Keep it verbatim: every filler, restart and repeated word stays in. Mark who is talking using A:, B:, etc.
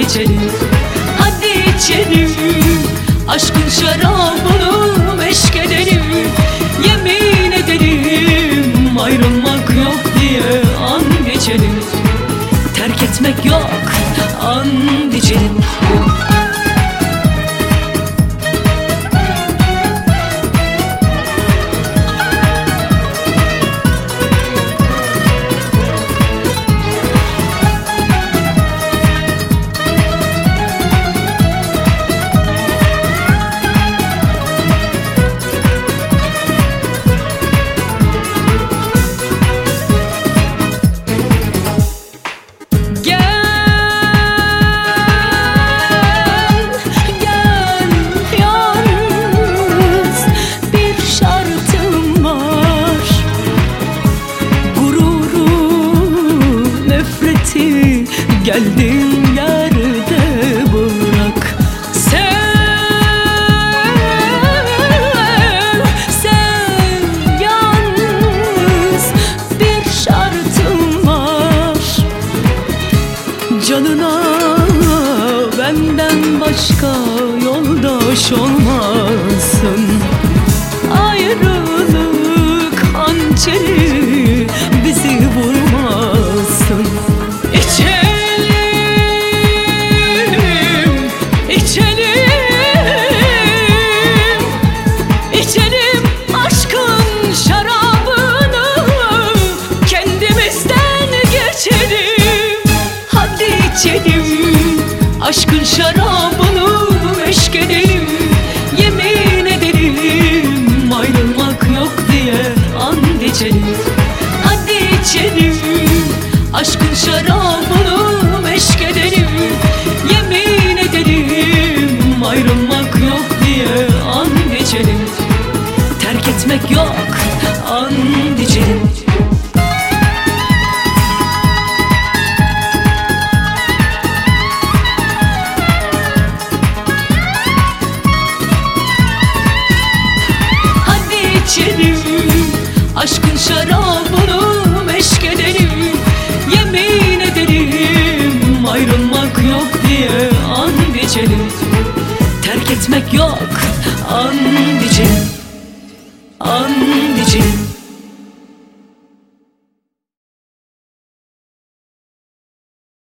A: içelim, hadi içelim. Aşkın şarabını meşk edelim. Yemin edelim ayrılmak yok diye and içelim. Terk etmek yok, and içelim. Geldiğin yerde bırak. Sev, sev yalnız, bir şartım var. Canına benden başka yoldaş olmasın. Ayrılık hançeri bizi vurmasın. İçelim, aşkın şarabını meşk edelim. Yemin edelim ayrılmak yok diye and içelim. Hadi içelim, aşkın şarabını meşk edelim. Yemin edelim ayrılmak yok diye and içelim. Terk etmek yok, and içelim. Aşkın şarabını meşk edelim. Yemin edelim ayrılmak yok diye and içelim. Terk etmek yok, and içelim, and içelim.